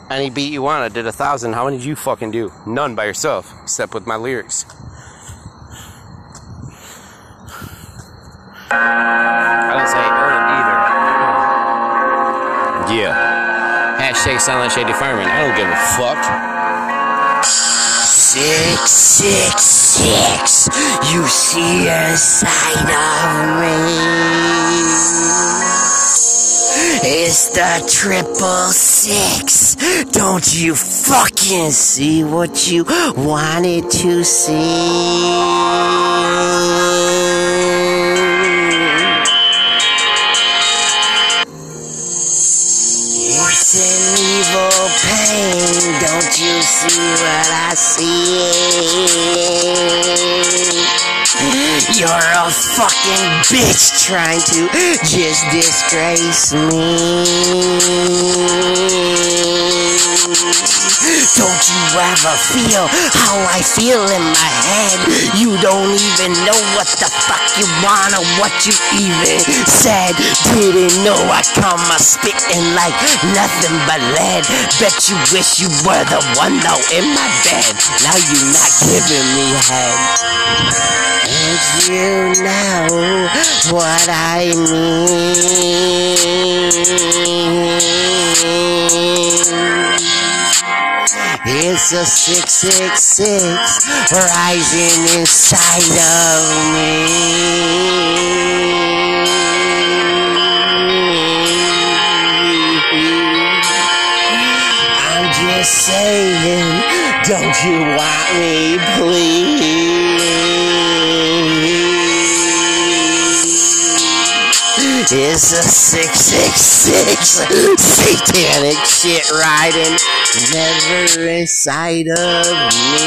Any beat you want, I did 1,000. How many did you fucking do? None by yourself, except with my lyrics. I didn't say either. Yeah. Hashtag Silent Shady Fireman. I don't give a fuck. 666. You see a side of me. It's the 666. Don't you fucking see what you wanted to see? It's an evil pain, don't you see what I see? You're a fucking bitch trying to just disgrace me. Don't you ever feel how I feel in my head? You don't even know what the fuck you want or what you even said. Didn't know I come a spitting like nothing but lead. Bet you wish you were the one though in my bed. Now you not giving me head. And you know what I mean. It's a 666 rising inside of me. I'm just saying, don't you want me, please? It's a 666 satanic shit riding never inside of me.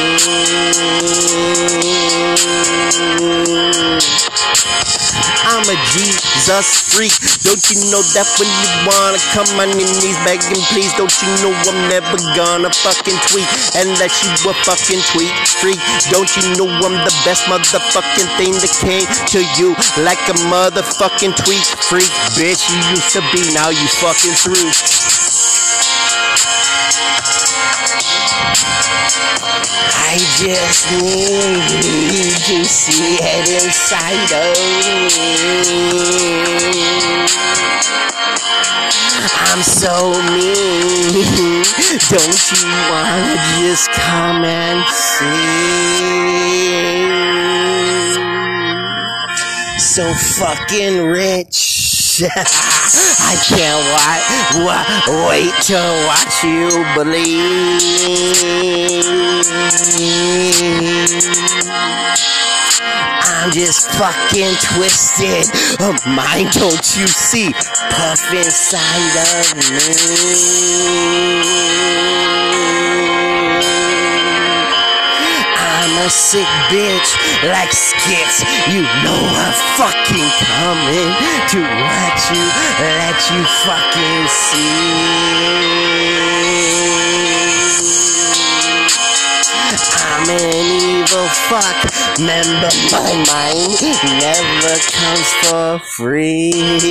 I'm a Jesus freak. Don't you know that when you wanna come on your knees begging please? Don't you know I'm never gonna fucking tweet and that you a fucking tweet freak? Don't you know I'm the best motherfucking thing that came to you like a motherfucking tweet freak? Bitch, you used to be, now you fucking through. I just need to see it inside of me. I'm so mean. Don't you wanna just come and see? So fucking rich. I can't wait to watch you believe. I'm just fucking twisted of mine, don't you see? Puff inside of me. I'm a sick bitch like skits. You know I'm fucking coming to let you fucking see. I'm an evil fuck. Remember my mind never comes for free.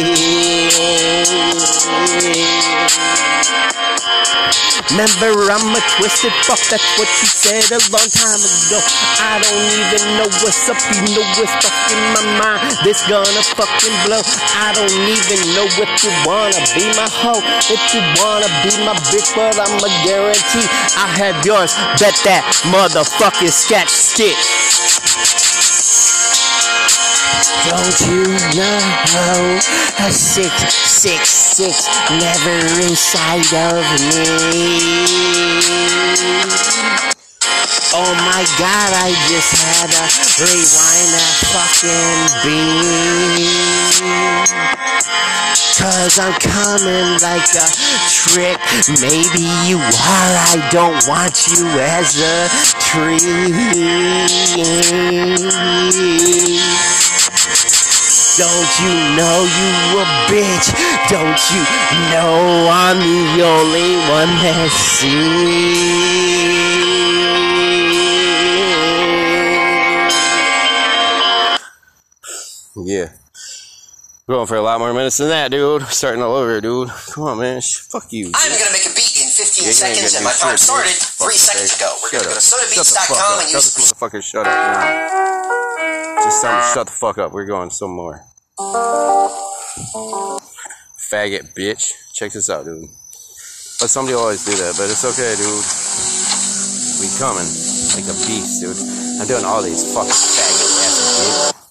Remember, I'm a twisted fuck, that's what you said a long time ago. I don't even know what's up, you know what's fucking my mind. This gonna fucking blow. I don't even know if you wanna be my hoe, if you wanna be my bitch, but I'ma guarantee I have yours. Bet that motherfucking sketch stick. Don't you know a 666 never inside of me? Oh my God, I just had to rewind that fucking beat. Cause I'm coming like a trick. Maybe you are, I don't want you as a treat. Don't you know you a bitch? Don't you know I'm the only one that sees? Yeah. Going for a lot more minutes than that, dude. Starting all over, dude. Come on, man. Fuck you. I'm gonna make a beat in 15 15 seconds and my time started 3 seconds ago. We're going to go to sodabeats.com and use... Shut the motherfucker, shut up now. Just tell me shut the fuck up. We're going somewhere. Faggot bitch. Check this out, dude. But somebody always do that, but it's okay, dude. We coming like a beast, dude. I'm doing all these fucking faggot ass bitch.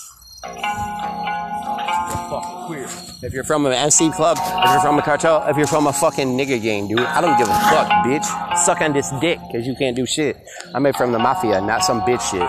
Fuck queer. If you're from an MC club, if you're from a cartel, if you're from a fucking nigga gang, dude, I don't give a fuck, bitch. Suck on this dick, cause you can't do shit. I'm made from the mafia, not some bitch shit.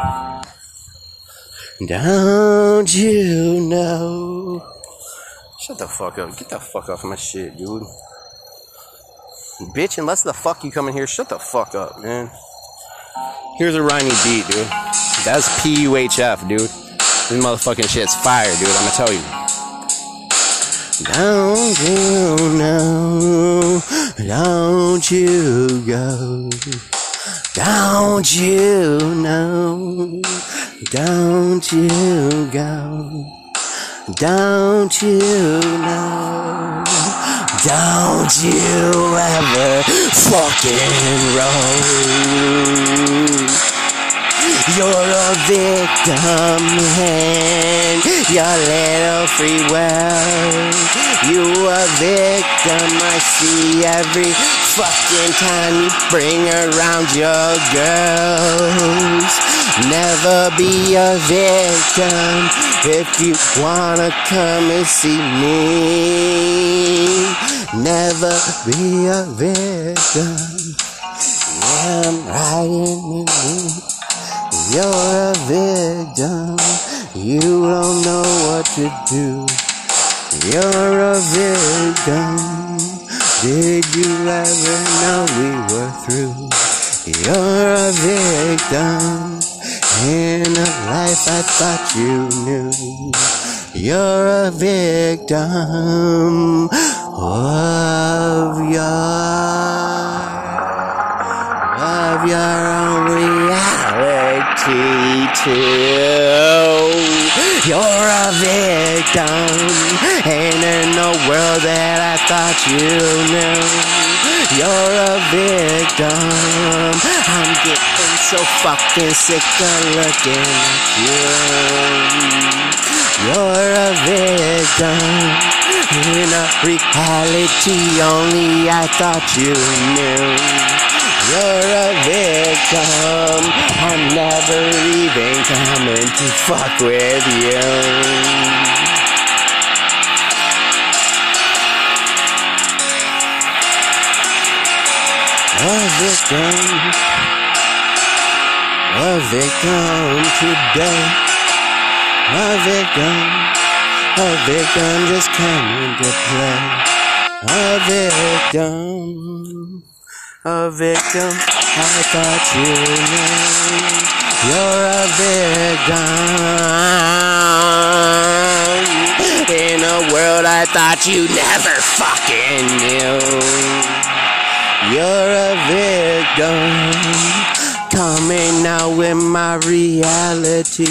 Don't you know? Shut the fuck up. Get the fuck off my shit, dude. Bitch, unless the fuck you come in here, shut the fuck up, man. Here's a rhyming beat, dude. That's PUHF, dude. This motherfucking shit's fire, dude. I'ma tell you. Don't you know? Don't you go? Don't you know? Don't you go? Don't you know? Don't you ever fucking roll? You're a victim in your little free world. You a victim I see every fucking time you bring around your girls. Never be a victim if you wanna come and see me. Never be a victim. Yeah, I'm riding in me. You're a victim, you don't know what to do. You're a victim, did you ever know we were through? You're a victim, in a life I thought you knew. You're a victim of your own reality too. You're a victim, ain't in the world that I thought you knew. You're a victim, I'm getting so fucking sick of looking at you. You're a victim, in a reality only I thought you knew. You're a victim, I'm never even coming to fuck with you. A victim today. A victim just coming to play. A victim, I thought you knew. You're a victim in a world I thought you never fucking knew. You're a victim, coming out with my reality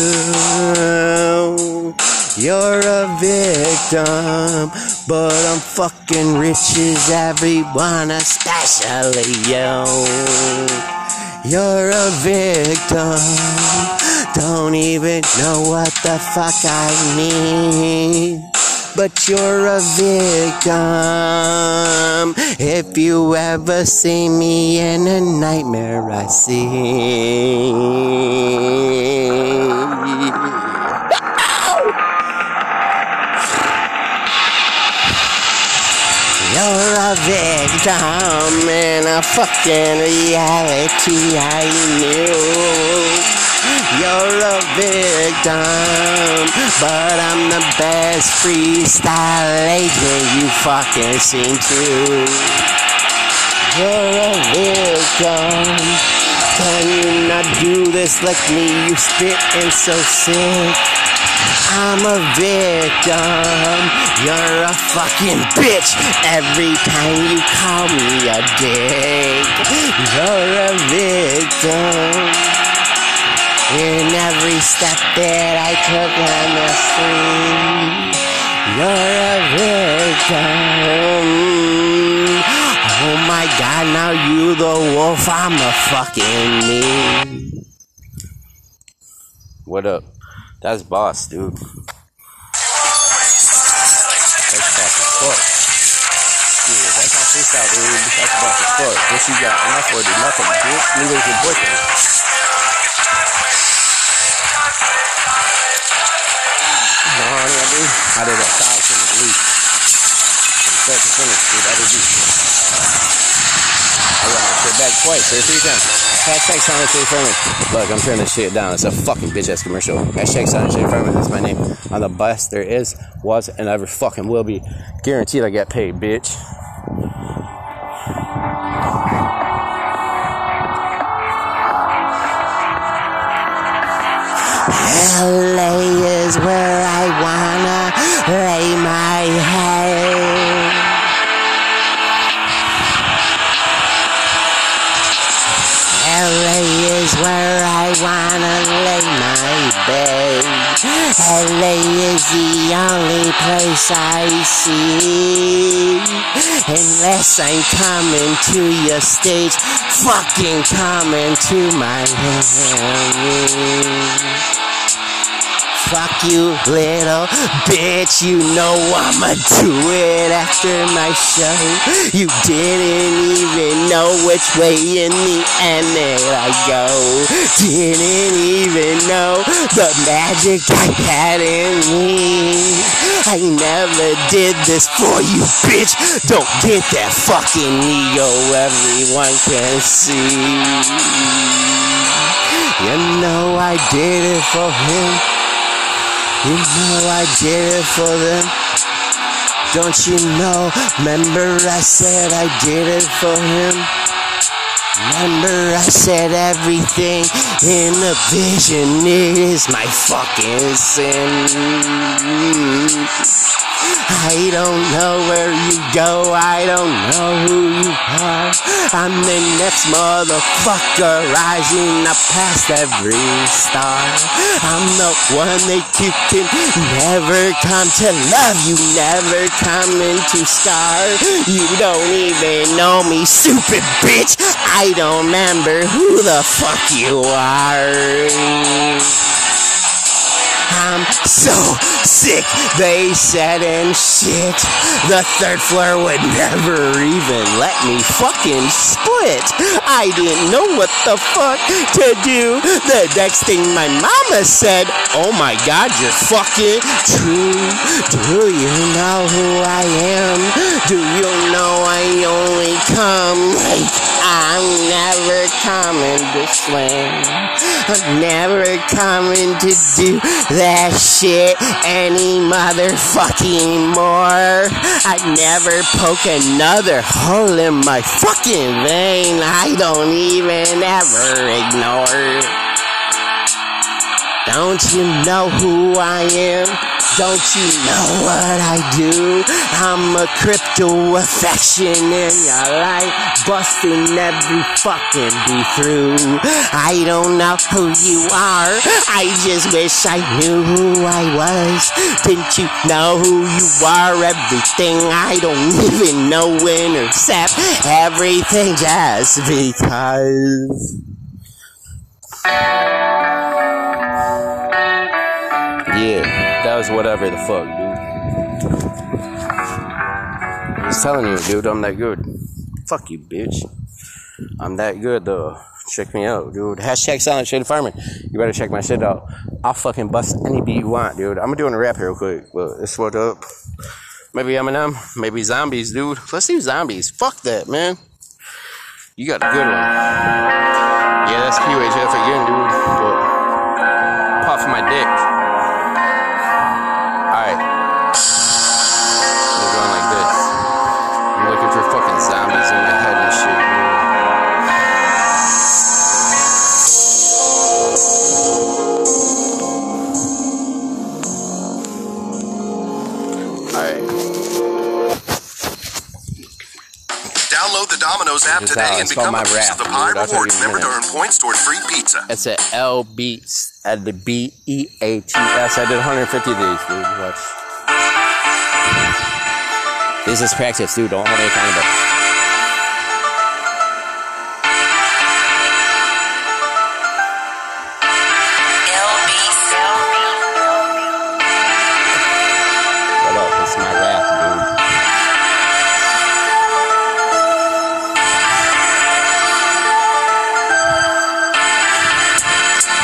too. You're a victim, but I'm fucking rich as everyone, especially you. You're a victim, don't even know what the fuck I need. But you're a victim, if you ever see me in a nightmare I see. You're a victim in a fucking reality I knew. You're a victim, but I'm the best freestyle agent you fucking seen too. You're a victim, can you not do this like me? You spittin' so sick. I'm a victim, you're a fucking bitch every time you call me a dick. You're a victim in every step that I took on the street. You're a victim Oh my God, now you the wolf, I'm the fucking me. What up? That's Boss, dude. That's Boss as fuck. Yeah, that's not freestyle, dude. That's Boss as fuck. What you got? I'm not for do nothing, dude. Neither is your boyfriend. You know what I do? I did 1,000 at least. From start to finish, dude. I did you. I run my shit back twice, or 3 times. Hashtag Silent Shade Furman. Look, I'm turning this shit down. It's a fucking bitch ass commercial. Hashtag Silent Shade Furman. That's my name. I'm the best there is, was, and ever fucking will be. Guaranteed I get paid, bitch. LA is where I wanna lay my head. LA is where I wanna lay my bed. LA is the only place I see. Unless I'm coming to your stage, fucking coming to my hand. Fuck you, little bitch, you know I'ma do it after my show. You didn't even know which way in the end that I go. Didn't even know the magic I had in me. I never did this for you, bitch. Don't get that fucking ego everyone can see. You know I did it for him. You know I did it for them. Don't you know? Remember I said I did it for him. Remember I said everything in the vision is my fucking sin. I don't know where you go, I don't know who you are. I'm the next motherfucker rising up past every star. I'm the one that you can never come to love, you never coming to scar. You don't even know me, stupid bitch. I don't remember who the fuck you are. I'm so sick, they said and shit. The 3rd floor would never even let me fucking split. I didn't know what the fuck to do. The next thing my mama said, oh my God, you're fucking true. Do you know who I am? Do you know I only come like I'm never coming to slam. I'm never coming to do that shit any motherfucking more. I'd never poke another hole in my fucking vein. I don't even ever ignore. Don't you know who I am? Don't you know what I do? I'm a crypto affection in your life, busting every fucking be through. I don't know who you are, I just wish I knew who I was. Didn't you know who you are? Everything I don't even know when except everything just because. Yeah, that was whatever the fuck, dude. I'm just telling you, dude, I'm that good. Fuck you, bitch. I'm that good, though. Check me out, dude. Hashtag Silent Shade Farmer. You better check my shit out. I'll fucking bust any beat you want, dude. I'm gonna do a rap here real quick, but it's what up. Maybe Eminem, maybe zombies, dude. Let's do zombies. Fuck that, man. You got a good one. Yeah, that's QHF again, dude. But puff my dick. Alright. We're going like this. I'm looking for fucking zombies in my head and shit, dude. Download the Domino's app today and become a piece of the pie rewards. Remember to earn points toward free pizza. It's at L Beats at the BEATS. I did 150 of these, dude. Watch. This is practice, dude. Don't hold any kind of it.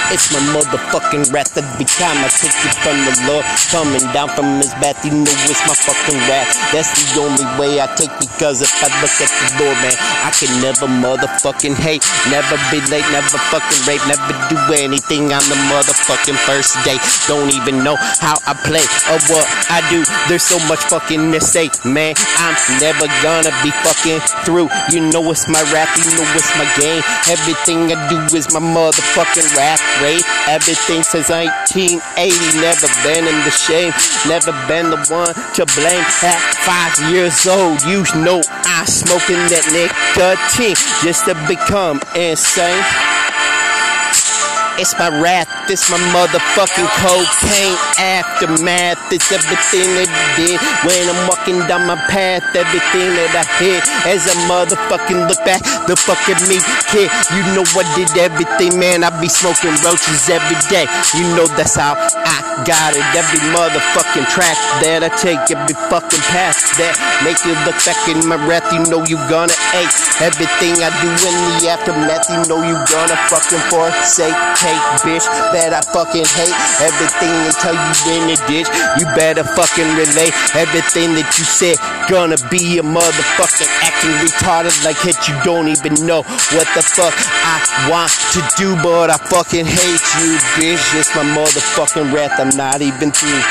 It's my motherfucking wrath every time I take it from the Lord. Coming down from his bath, you know it's my fucking wrath. That's the only way I take, because if I look at the Lord, man, I can never motherfucking hate, never be late, never fucking rape, never do anything on the motherfucking first day. Don't even know how I play or what I do. There's so much fucking to say, man. I'm never gonna be fucking through. You know it's my rap, you know it's my game. Everything I do is my motherfucking rap rate. Everything since 1980, never been in the shame, never been the one to blame. At 5 years old, you know I'm smoking that nicotine just to become insane. It's my wrath, it's my motherfucking cocaine aftermath. It's everything that I did when I'm walking down my path. Everything that I hit as a motherfucking look back. The fucking me kid, you know I did everything, man. I be smoking roaches every day. You know that's how I got it. Every motherfucking track that I take, every fucking path that make you look back in my breath. You know you gonna ache. Everything I do in the aftermath, you know you gonna fucking forsake. Bitch that I fucking hate. Everything they tell you in the ditch, you better fucking relate. Everything that you said gonna be a motherfucking acting retarded like it. You don't even know what the fuck I want to do, but I fucking hate you, bitch. It's my motherfucking wrath, I'm not even through.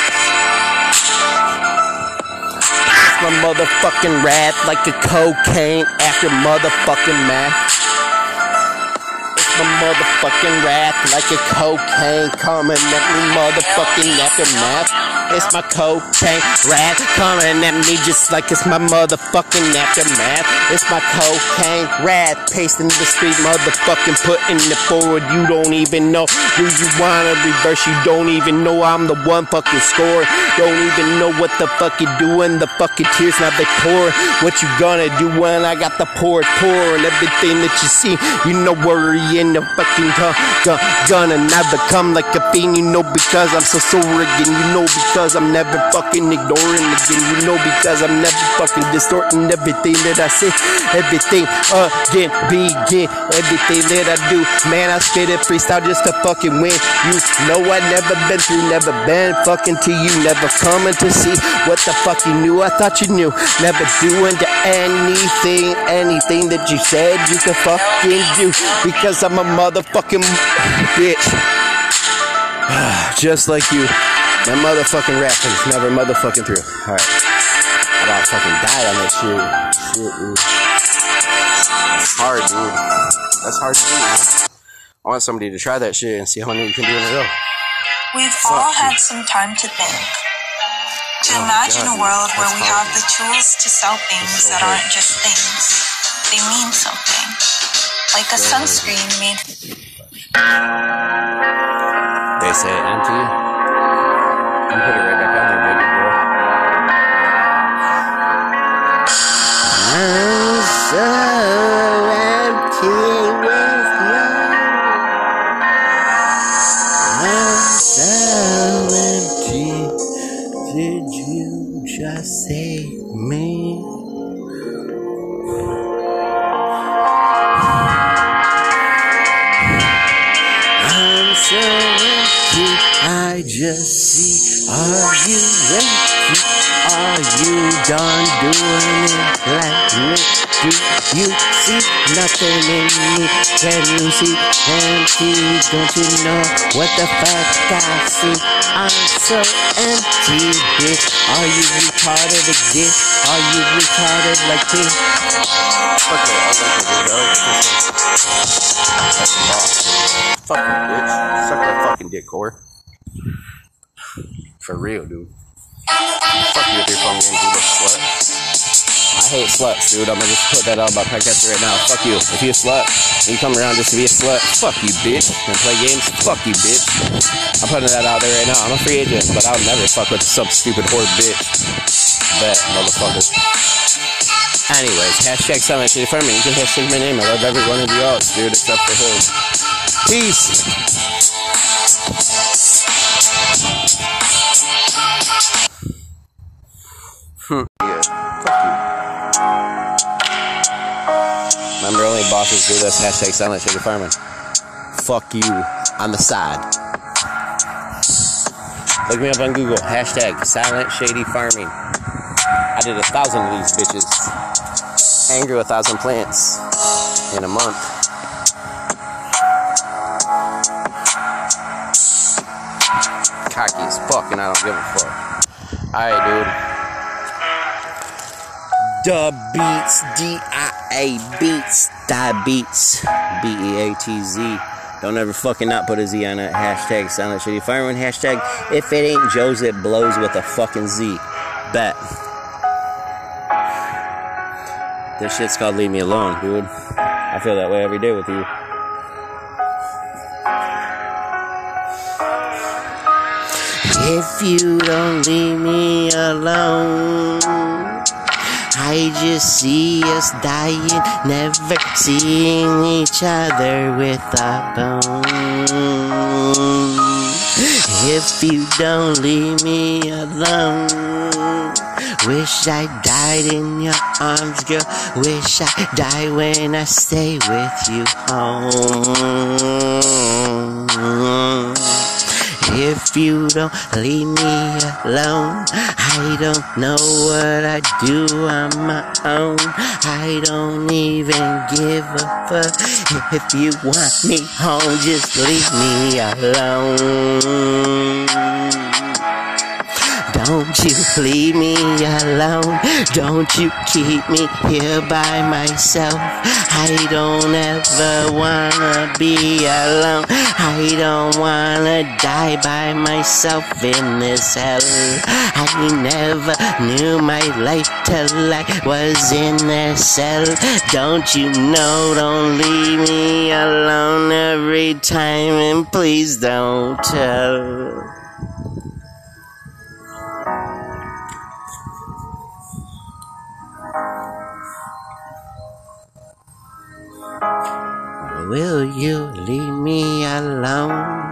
It's my motherfucking wrath like a cocaine after motherfucking math. My motherfucking wrath like a cocaine coming at me motherfucking aftermath. It's my cocaine wrath coming at me just like it's my motherfucking aftermath. It's my cocaine wrath pasting the street motherfucking putting it forward. You don't even know. Do you wanna reverse? You don't even know I'm the one fucking scorer. Don't even know what the fuck you doing. The fucking tears now they pour. What you gonna do when I got the pour and everything that you see? You know worry in the fucking gonna never come like a fiend. You know because I'm so arrogant. You know because I'm never fucking ignoring again. You know because I'm never fucking distorting everything that I say. Everything again, begin everything that I do. Man, I spit it freestyle just to fucking win. You know I never been through, never been fucking to you, never coming to see what the fuck you knew. I thought you knew, never doing to anything that you said you could fucking do. Because I'm a motherfucking bitch. Just like you. My motherfucking rap is never motherfucking through. Alright. I about fucking die on this shit. Shit, dude. It's hard, dude. That's hard to do, man. I want somebody to try that shit and see how many you can do in a row. We've all had some time to think. To imagine a world where we have the tools to sell things that aren't just things. They mean something. Like a sunscreen made. They say empty. You put it right back on there, baby girl. I'm so empty with you. I'm so empty. Did you just say me? I'm so empty, I just see. Are you empty? Are you done doing it like me? Do you see nothing in me? Can you see empty? Don't you know what the fuck I see? I'm so empty, bitch. Are you retarded again? Are you retarded like me? Fuck it, I like it, dude. That's the boss. Fuck you, bitch. Suck that fucking dick, core. For real, dude. Fuck you with your phone game, dude, slut. I hate sluts, dude. I'm gonna just put that out about podcast right now. Fuck you. If you're a slut, and you come around just to be a slut, fuck you, bitch. And play games, fuck you, bitch. I'm putting that out there right now. I'm a free agent, but I'll never fuck with some stupid whore bitch. Bet, motherfucker. Anyways, hashtag Silent Shitty Farming. You can hashtag my name. I love every one of you all, dude, except for him. Peace. Yeah, fuck you. Remember, only bosses do this. Hashtag Silent Shitty Farming. Fuck you. on the side. Look me up on Google. Hashtag Silent Shady Farming. I did 1,000 of these bitches. And grew 1,000 plants in a month. Cocky as fuck, and I don't give a fuck. Alright, dude. Da Beats, D-I-A Beats, Da Beats, B-E-A-T-Z. Don't ever fucking not put a Z on it. Hashtag Silent Shady Fireman. Hashtag if it ain't Joe's, it blows with a fucking Z. Bet. This shit's called Leave Me Alone, dude. I feel that way every day with you. If you don't leave me alone, I just see us dying, never seeing each other with a bone. If you don't leave me alone, wish I died in your arms, girl. Wish I died when I stay with you home. If you don't leave me alone, I don't know what I do on my own. I don't even give a fuck. If you want me home, just leave me alone. Don't you leave me alone. Don't you keep me here by myself. I don't ever wanna be alone. I don't wanna die by myself in this hell. I never knew my life till I was in that cell. Don't you know, don't leave me alone every time, and please don't tell. Will you leave me alone?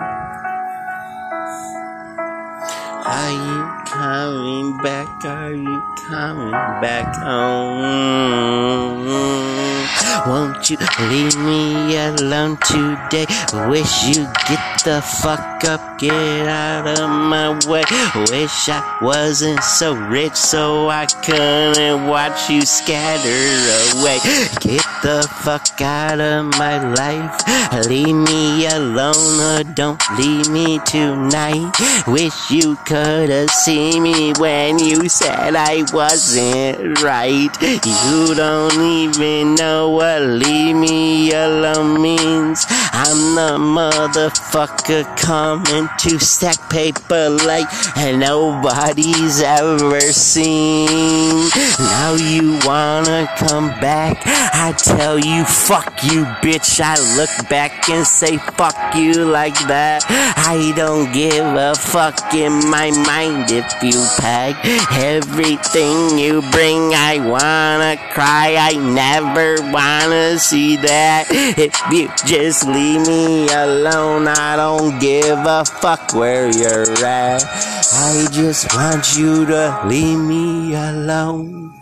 Are you coming back? Are you coming back home? Won't you leave me alone today? Wish you get the fuck up, get out of my way. Wish I wasn't so rich so I couldn't watch you scatter away. Get the fuck out of my life. Leave me alone or don't leave me tonight. Wish you could have seen me when you said I wasn't right. You don't even know what leave me alone means. I'm the motherfucker coming to stack paper like nobody's ever seen. Now you wanna come back? I tell you, fuck you, bitch. I look back and say fuck you like that. I don't give a fuck in my mind if you pack everything you bring. I wanna cry, I never wanna see that. If you just leave me alone, I don't give a fuck where you're at. I just want you to leave me alone.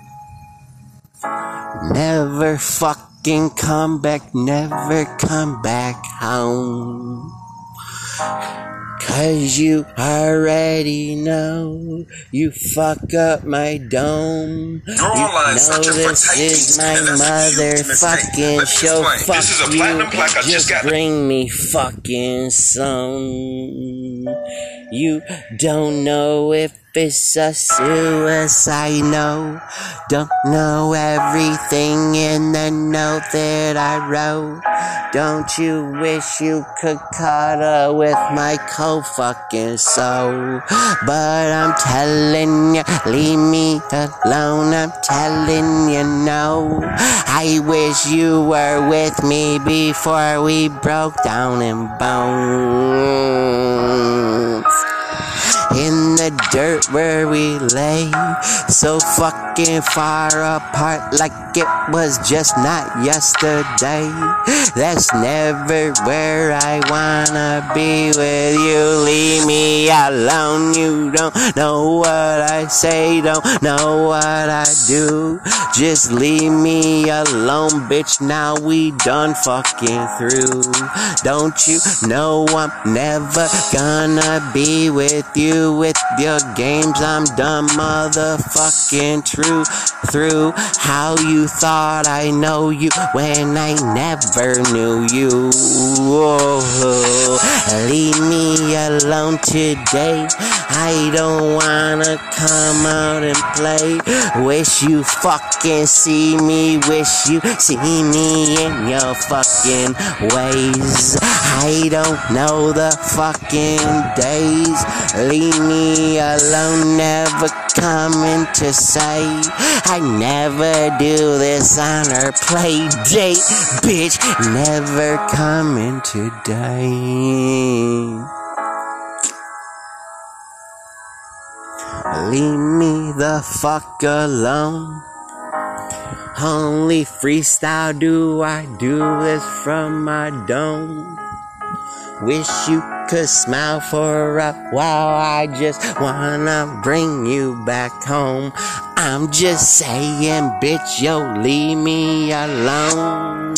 Never fucking come back, never come back home. 'Cause you already know you fuck up my dome. You know this is my motherfucking show. Fuck you, just bring me fucking some. You don't know if it's a suicide note. Don't know everything in the note that I wrote. Don't you wish you could cuddle with my cold fucking soul? But I'm telling you, leave me alone. I'm telling you no. I wish you were with me before we broke down in bones. In the the dirt where we lay, so fucking far apart like it was just not yesterday. That's never where I wanna be with you. Leave me alone, you don't know what I say, don't know what I do. Just leave me alone, bitch, now we done fucking through. Don't you know I'm never gonna be with you? With your games I'm done motherfucking true. Through how you thought I know you when I never knew you. Oh, leave me alone today. I don't wanna come out and play. Wish you fucking see me, wish you see me in your fucking ways. I don't know the fucking days. Leave me alone, never coming to say I never do this on her play date, bitch, never coming today. Leave me the fuck alone. Only freestyle do I do this from my dome. Wish you could smile for a while, I just wanna bring you back home. I'm just saying, bitch, yo, leave me alone.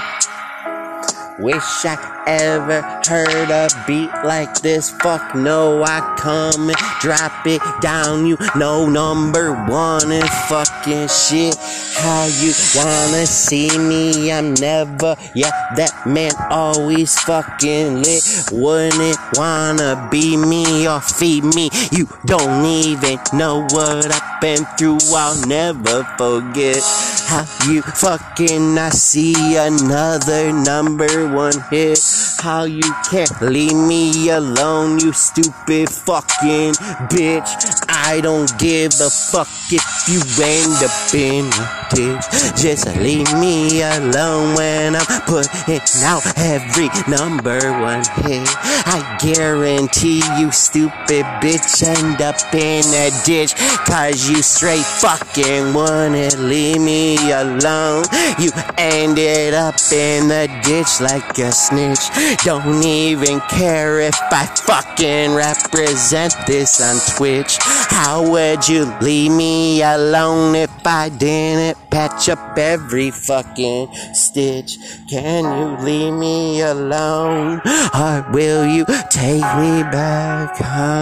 Wish I ever heard a beat like this. Fuck no, I come and drop it down. You know, number one and fucking shit. How you wanna see me? I'm never, yeah, that man always fucking lit. Wouldn't wanna be me or feed me. You don't even know what I've been through. I'll never forget how you fucking, I see another number one hit. How you can't leave me alone, you stupid fucking bitch. I don't give a fuck if you end up in a ditch. Just leave me alone when I'm putting out every number one hit. I guarantee you stupid bitch end up in a ditch, cause you straight fucking wouldn't leave me alone. You ended up in the ditch like a snitch. Don't even care if I fucking represent this on Twitch. How would you leave me alone if I didn't patch up every fucking stitch? Can you leave me alone, or will you take me back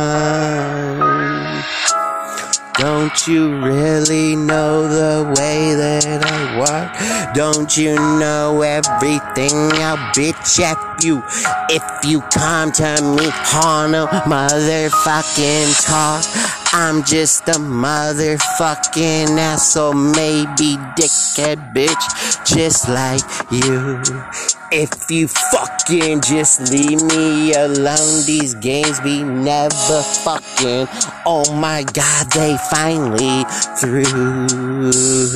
home? Don't you really know the way that I walk? Don't you know everything? I'll bitch at you if you come to me on a motherfucking talk. I'm just a motherfucking asshole, maybe dickhead bitch, just like you. If you fucking just leave me alone, these games be never fucking. Oh my god, they finally through.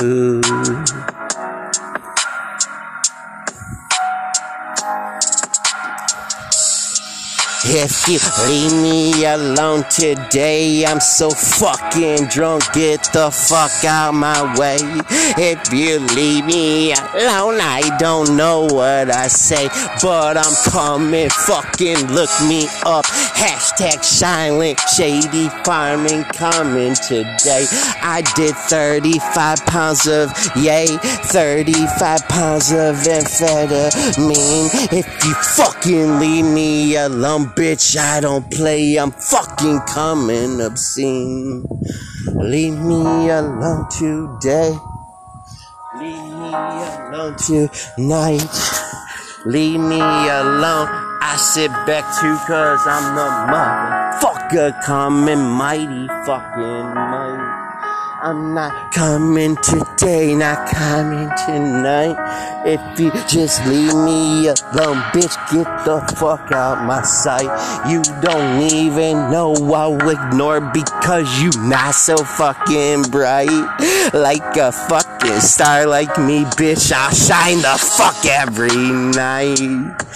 If you leave me alone today, I'm so fucking drunk, get the fuck out my way. If you leave me alone, I don't know what I say, but I'm coming, fucking look me up. Hashtag silent shady farming coming today. I did 35 pounds of yay, 35 pounds of amphetamine. If you fucking leave me alone, bitch, I don't play, I'm fucking coming obscene. Leave me alone today. Leave me alone tonight. Leave me alone. I sit back too, cause I'm the motherfucker coming mighty fucking mighty. I'm not coming today, not coming tonight. If you just leave me alone, bitch, get the fuck out my sight. You don't even know I'll ignore because you not so fucking bright. Like a fucking star like me, bitch, I'll shine the fuck every night.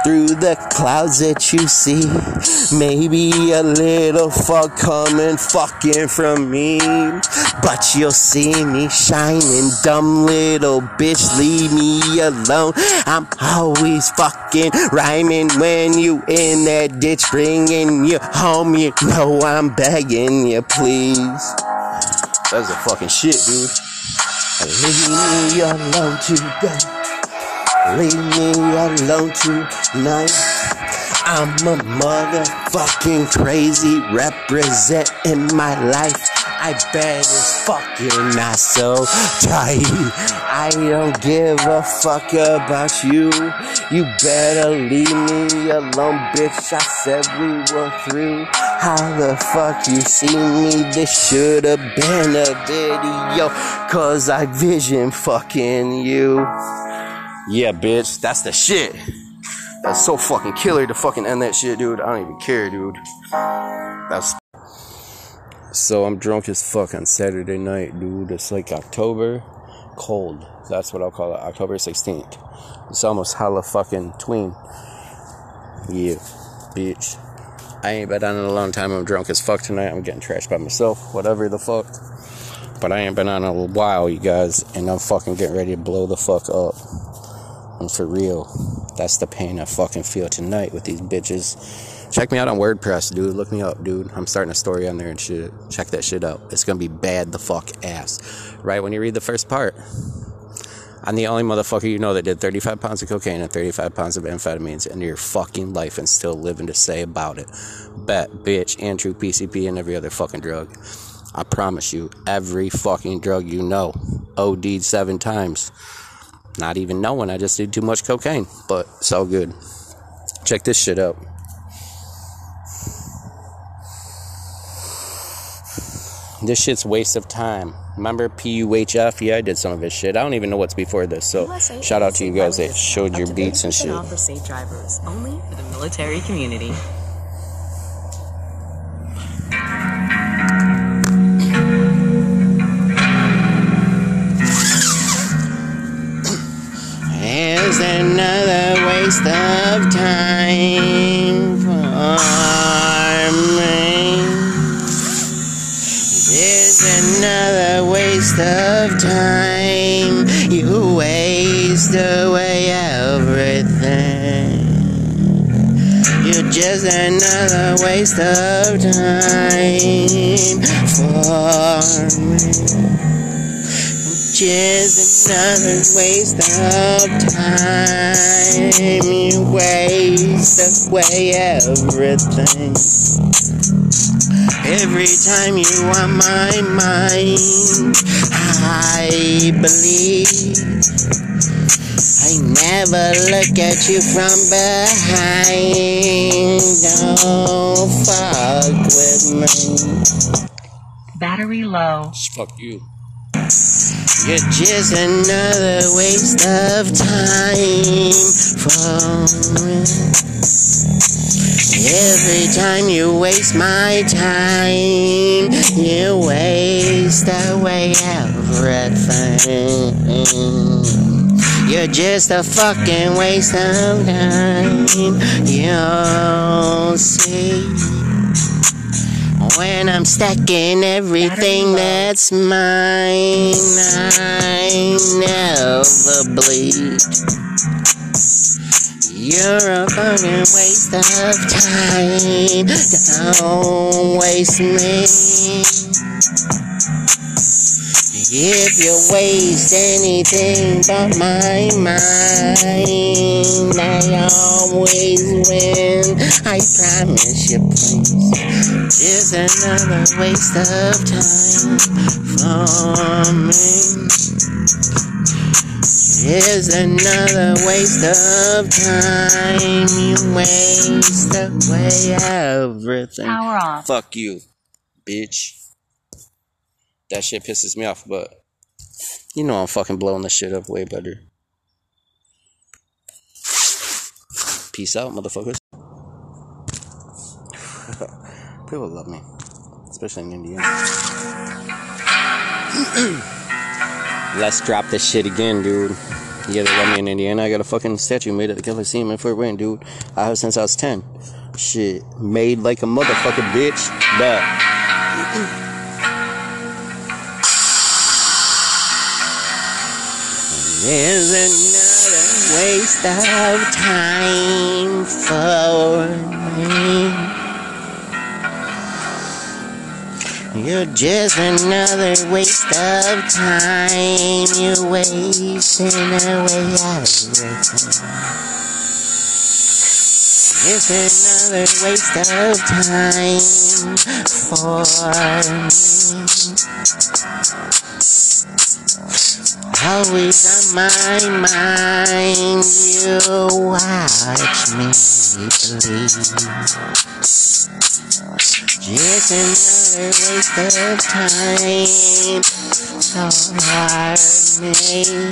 through the clouds that you see. Maybe a little fuck coming fucking from me, but you'll see me shining. Dumb little bitch, leave me alone. I'm always fucking rhyming when you in that ditch, bringing you home. You know I'm begging you, please. That's a fucking shit, dude. Leave me alone today. Leave me alone tonight. I'm a motherfucking crazy representing my life. I bet it's fucking not so tight. I don't give a fuck about you. You better leave me alone, bitch. I said we were through. How the fuck you see me? This should have been a video, cause I vision fucking you. Yeah, bitch, that's the shit. That's so fucking killer to fucking end that shit, dude. I don't even care, dude. That's... So I'm drunk as fuck on Saturday night, dude. It's like October cold. That's what I'll call it. October 16th. It's almost hella fucking tween. Yeah, bitch. I ain't been on in a long time. I'm drunk as fuck tonight. I'm getting trashed by myself. Whatever the fuck. But I ain't been on in a while, you guys. And I'm fucking getting ready to blow the fuck up. And for real. That's the pain I fucking feel tonight with these bitches. Check me out on WordPress, dude. Look me up, dude. I'm starting a story on there and shit. Check that shit out. It's gonna be bad the fuck ass. Right when you read the first part. I'm the only motherfucker you know that did 35 pounds of cocaine and 35 pounds of amphetamines in your fucking life and still living to say about it. Bet, bitch, and true PCP and every other fucking drug. I promise you, every fucking drug you know. OD'd 7 times. Not even knowing I just did too much cocaine. But it's all good. Check this shit out. This shit's waste of time. Remember PUHF? Yeah, I did some of his shit. I don't even know what's before this, so shout out to you guys that showed your beats and shit. Offer safe drivers only for the military community. There's another waste of time for me. There's another waste of time. You waste away everything. You're just another waste of time for me. Just another waste of time. You waste away everything. Every time you on my mind, I believe. I never look at you from behind. Don't fuck with me. Battery low. Fuck you. You're just another waste of time for me. Every time you waste my time, you waste away everything. You're just a fucking waste of time. You'll see. When I'm stacking everything that's mine, I never bleed. You're a fucking waste of time. Don't waste me. If you waste anything but my mind, I always win. I promise you, please. Just another waste of time for me. Here's another waste of time. You waste away everything. Power off. Fuck you, bitch. That shit pisses me off, but you know I'm fucking blowing this shit up way better. Peace out, motherfuckers. People love me, especially in India. Let's drop this shit again, dude. Yeah, they love me in Indiana. I got a fucking statue made at the Coliseum in Fort Wayne, dude. I have since I was 10. Shit, made like a motherfucking bitch. But there's another waste of time for me. You're just another waste of time. You're wasting away everything. It's another waste of time for me. Always on my mind, you watch me bleed. Just another waste of time for me.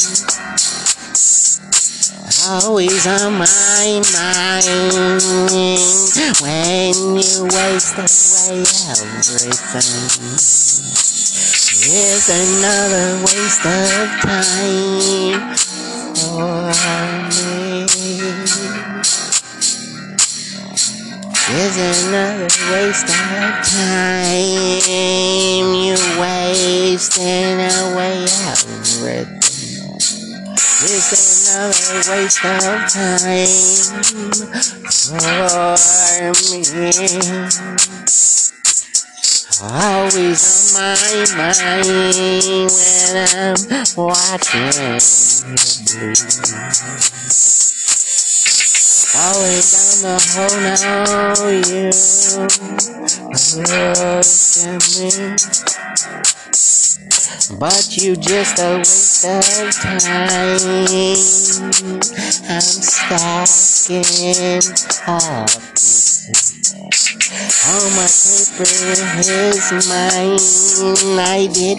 Always on my mind when you waste away everything. It's another waste of time for me. It's another waste of time. You're wasting away everything. It's another waste of time for me. Always on my mind when I'm watching you bleed. Always on the whole now you look at me. But you just a waste of time. I'm stacking up. All my paper is mine. I did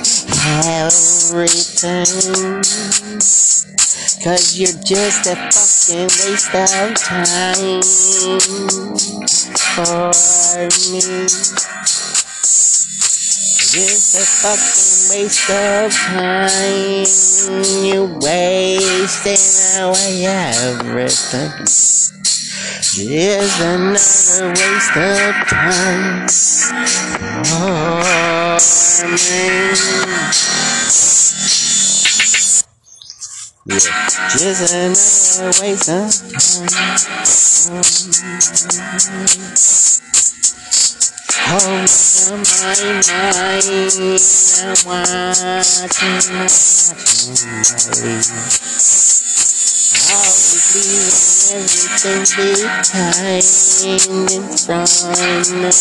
everything. 'Cause you're just a fucking waste of time for me. Just a fucking waste of time. You're wasting away everything. Just another waste of time for me. Yeah, just another waste of time. Always on my mind, I'm watching always leaving everything behind in front of me.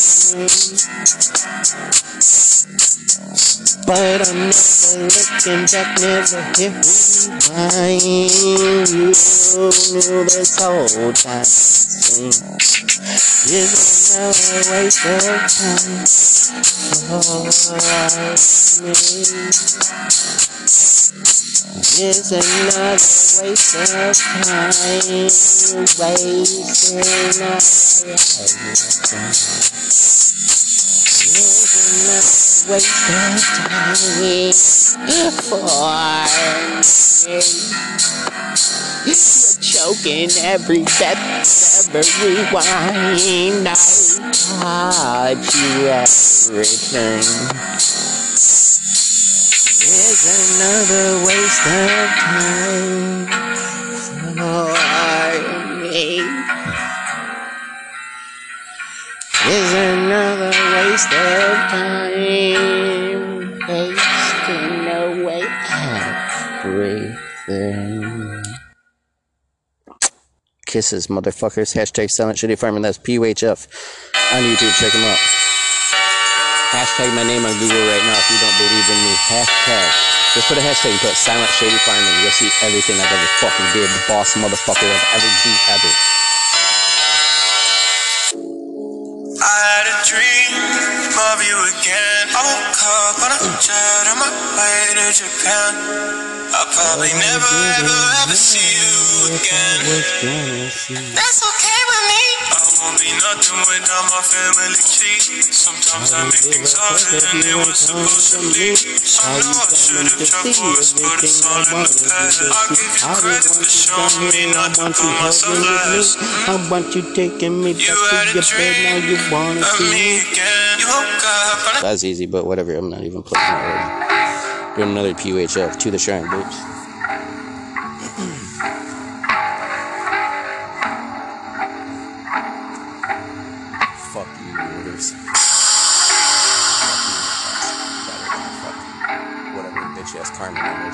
But I'm never looking back, never hit rewind. You knew this whole time. It's another waste of time for me. It's another waste of time. Wasting away everything. It's another waste of time for me. You're choking every step, every rewind. I taught you everything. It's another waste of time for me. It's another waste of time, wasting away everything. Kisses, motherfuckers. Hashtag Silent Shitty Farming. That's PUHF on YouTube. Check them out. Hashtag my name on Google right now if you don't believe in me. Hashtag. Just put a hashtag and put Silent Shady Farming. You'll see everything I've ever fucking did. The boss motherfucker I've ever beat ever. I had a dream of you again. I woke up on a jet on my way to Japan. I'll probably never ever see you again. That's okay with me. won't be nothing without my family tree. Sometimes I make things harder than they were supposed to be. I know I should have tried for us, but it's all in the past. I give you credit for showing me not to put myself last. I want you taking me back to your bed, now you wanna see me again. You woke up. That's easy, but whatever, I'm not even playing that already. Doing another PUHF, To the Shrine, bitch. Fuck you, orders. Whatever bitch ass Carmen is.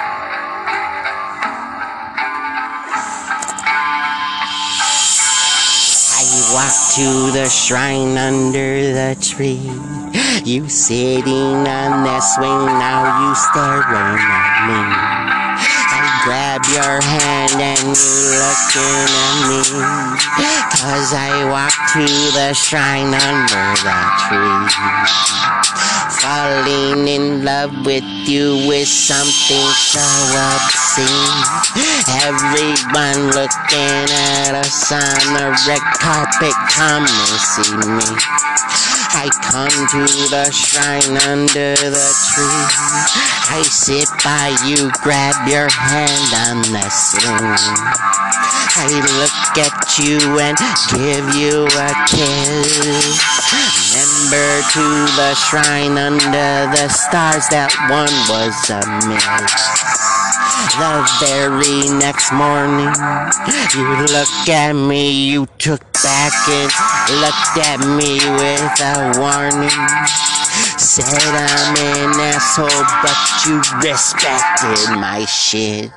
I walk to the shrine under the tree. You sitting on that swing, now you staring at me. I grab your hand and you looking at me. 'Cause I walk to the shrine under that tree. Falling in love with you is something so obscene. Everyone looking at us on the red carpet, come and see me. I come to the shrine under the tree. I sit by you, grab your hand on the swing. I look at you and give you a kiss. Remember to the shrine under the stars, that one was a miss. The very next morning, you look at me, you took back and looked at me with a warning. Said I'm an asshole, but you respected my shit.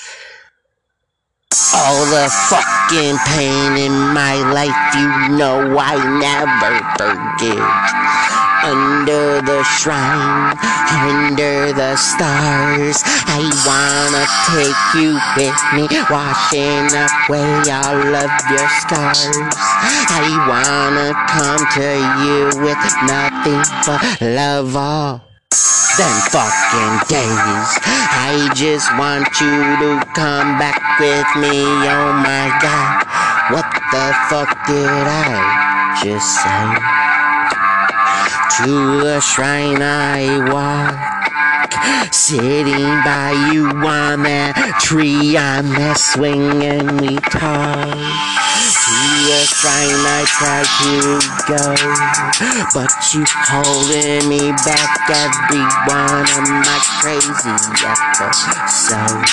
All the fucking pain in my life, you know I never forget. Under the shrine, under the stars, I wanna take you with me, washing away all of your scars. I wanna come to you with nothing but love all them fucking days. I just want you to come back with me, oh my god. What the fuck did I just say? To the shrine I walk, sitting by you on that tree, on that swing, and we talk. To the shrine I try to go, but you holding me back every one of my crazy episodes.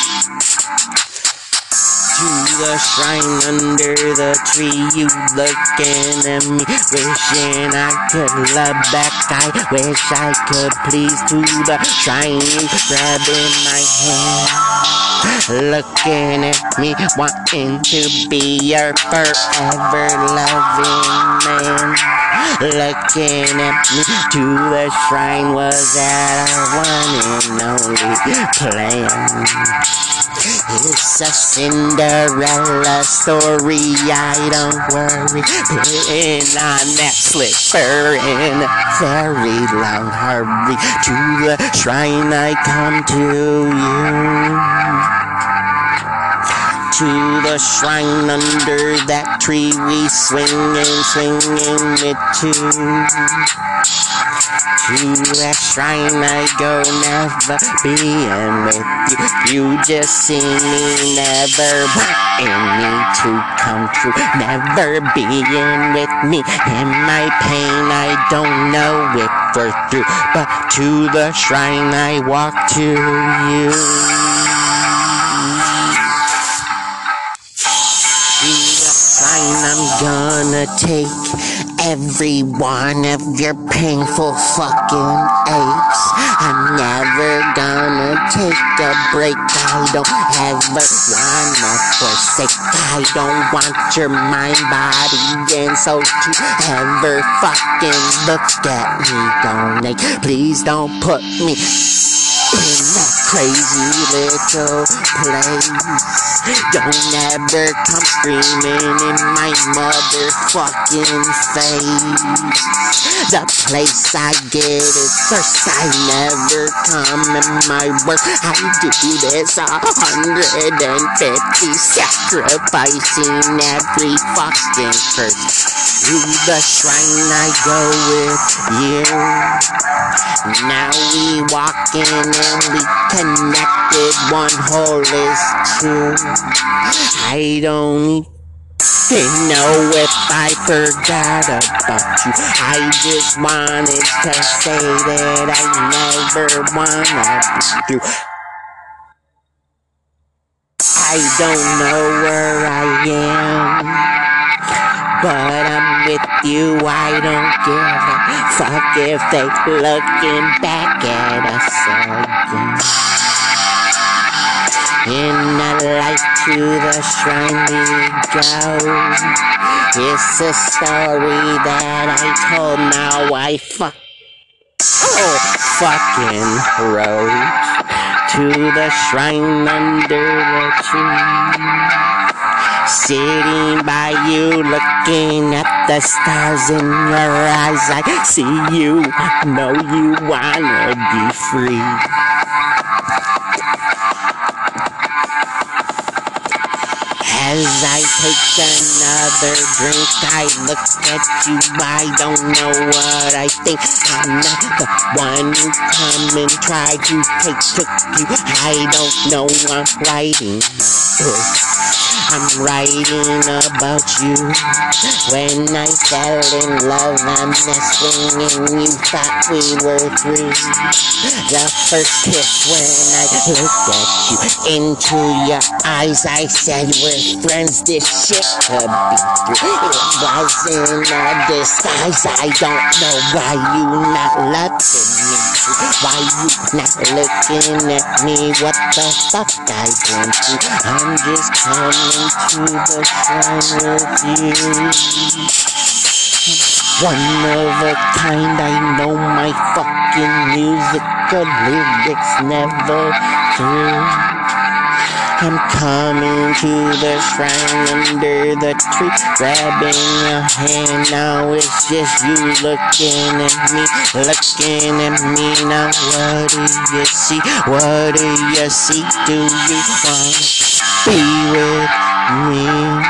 To the shrine under the tree, you looking at me, wishing I could love back. I wish I could please. To the shrine, you grabbing my hand, looking at me, wanting to be your forever loving man. Looking at me, to the shrine was that our one and only plan. It's a Cinderella story, I don't worry. Putting on that slipper in a very long hurry. To the shrine I come to you. To the shrine under that tree we swinging, swinging it too. To that shrine I go, never being with you. You just see me, never wanting me to come true. Never being with me in my pain, I don't know if we're through. But to the shrine I walk to you. I'm gonna take every one of your painful fucking aches. I'm never gonna take a break. I don't ever wanna forsake. I don't want your mind, body, and soul to ever fucking look at me. Don't ache. Please don't put me in that crazy little place. Don't ever come screaming in my motherfucking face. The place I get is first. I never come in my work. I do this 150, sacrificing every fucking curse. Through the shrine I go with you. Now we walking and we connected. One whole is two. I don't know if I forgot about you. I just wanted to say that I never wanna be through. I don't know where I am, but I'm with you. I don't give a fuck if they looking back at us again. In the light to the shrine we go. It's a story that I told. Now I fucking road to the shrine under the tree. Sitting by you, looking at the stars in your eyes. I see you, know you wanna be free. As I take another drink, I look at you, I don't know what I think. I'm not the one who come and try to took you. I don't know, I'm writing my book. I'm writing about you. When I fell in love, I'm messing and you thought we were through. The first kiss when I looked at you into your eyes, I said we're friends, this shit could be through. It wasn't a disguise. I don't know why you not loving me. Why you not looking at me? What the fuck I went through? I'm just coming to the shrine with you. One of a kind, I know my fucking musical lyrics never through. I'm coming to the shrine under the tree, grabbing your hand. Now it's just you looking at me, looking at me. Now what do you see? What do you see? Do you want to be with me?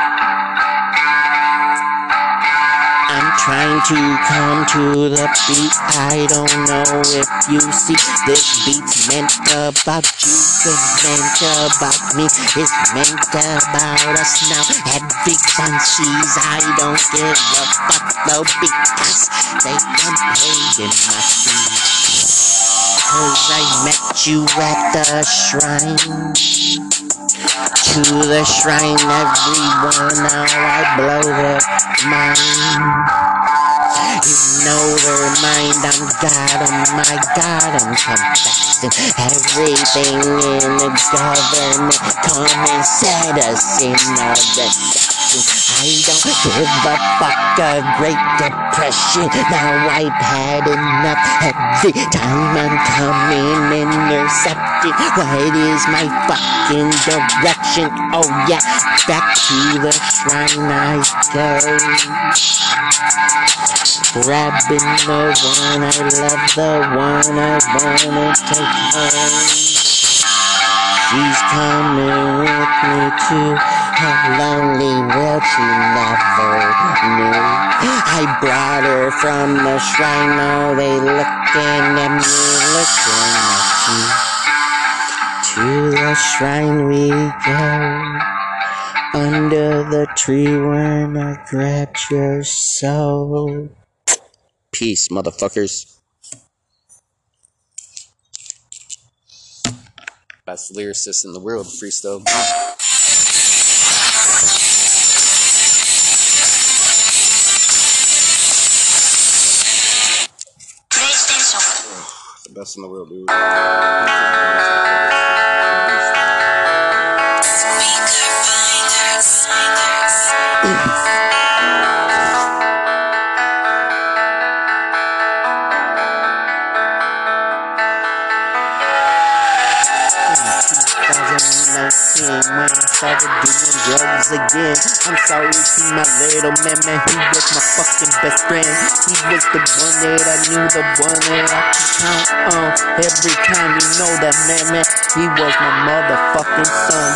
I'm trying to come to the beat. I don't know if you see this beat's meant about you, it's meant about me, it's meant about us now. Everyone sees I don't give a fuck though, because they come paying my fees. Cause I met you at the shrine. To the shrine, everyone, now I blow their mind. You know their mind, I'm God, oh my God, I'm confessing everything in the government. Come and set us in all the sections. I don't give a fuck, a Great Depression. Now I've had enough. Every time I'm coming intercepted. What is my fucking direction? Oh yeah, back to the shrine I go. Grabbing the one I love, the one I wanna take home. She's coming with me to a lonely world she never knew. I brought her from the shrine, now they looking at me, looking at you. To the shrine we go, under the tree when I grabbed your soul. Peace, motherfuckers. Best lyricist in the world, freestyle. The best in the world, dude. when I started doing drugs again. I'm sorry to my little man, he was my fucking best friend. He was the one that I knew, the one that I could count on every time. You know that man, he was my motherfucking son.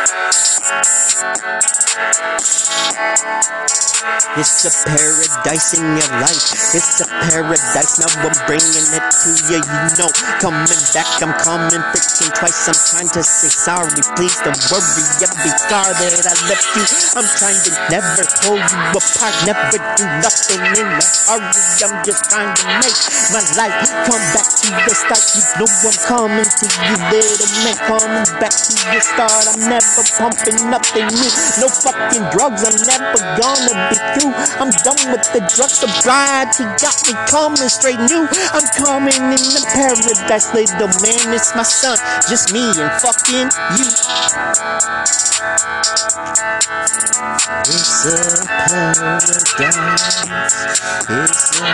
It's a paradise in your life. It's a paradise. Now I'm bringing it to you. You know, coming back, I'm coming freaking twice. I'm trying to say sorry. Please don't worry. Every scar that I left you, I'm trying to never pull you apart. Never do nothing in a hurry. I'm just trying to make my life come back to the start. You know I'm coming to you, little man. Coming back to the start. I'm never pumping nothing new. No fucking drugs. I'm never gonna be through. I'm done with the drug sobriety. Got me coming straight new. I'm coming in the paradise, little man. It's my son, just me and fucking you. It's a paradise. It's a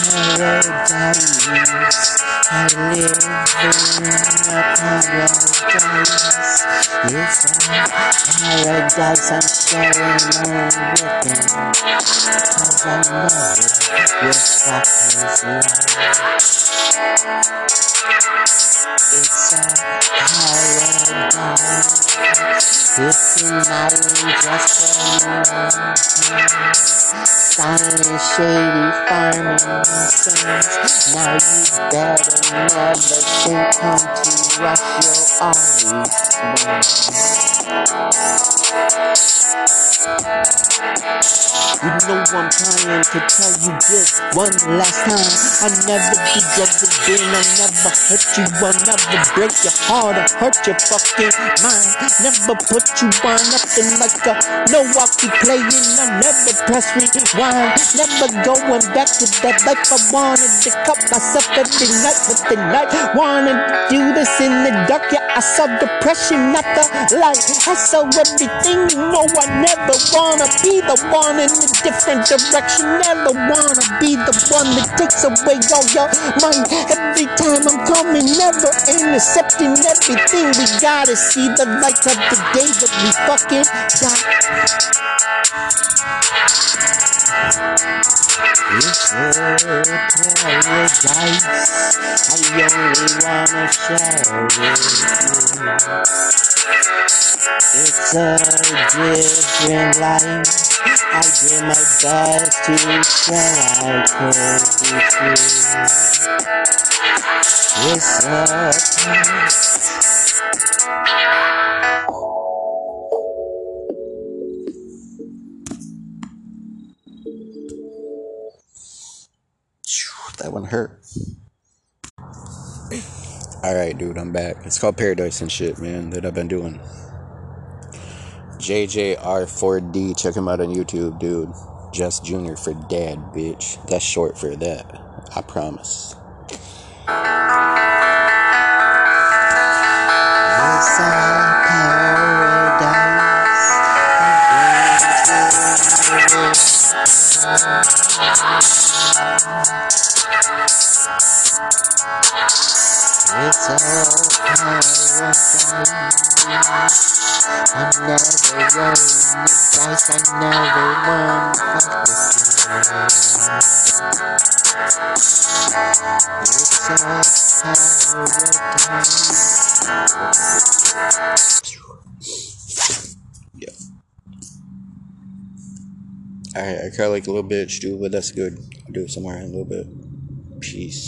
paradise. I live in a paradise. It's a paradise. I'm sharing my rhythm. Cause I love it. Your fucking love. It's a paradise. It's an island just for me. Silent, shady farming scenes. Now you better never think come to rush. You'll always win. You know I'm trying to tell you this one last time. I'll never do drugs again. I'll never hurt you. I'll never break your heart or hurt your fucking mind. Never put you on nothing like a Milwaukee playing. I'll never press rewind. Never going back to that life I wanted to cut myself every night with the night. Wanted to do this in the dark. Yeah, I saw depression, not the light. I saw everything. You know I never wanna be the one in a different direction. Never wanna be the one that takes away all your mind. Every time I'm coming, never intercepting everything. We gotta see the light of the day that we fucking got. It's a paradise. I only wanna share with you. It's a different life. I did my best to share it with you. It's a that one hurt. Alright, dude, I'm back. It's called Paradise and shit, man, that I've been doing. JJR4D, check him out on YouTube, dude. Just Junior for dad, bitch. That's short for that. I promise. It's a It's a paradise. I'm never rolling the dice. I never won. It's a paradise. Yeah. Alright, I cry like a little bitch, dude, but that's good. I'll do it somewhere in a little bit. Peace.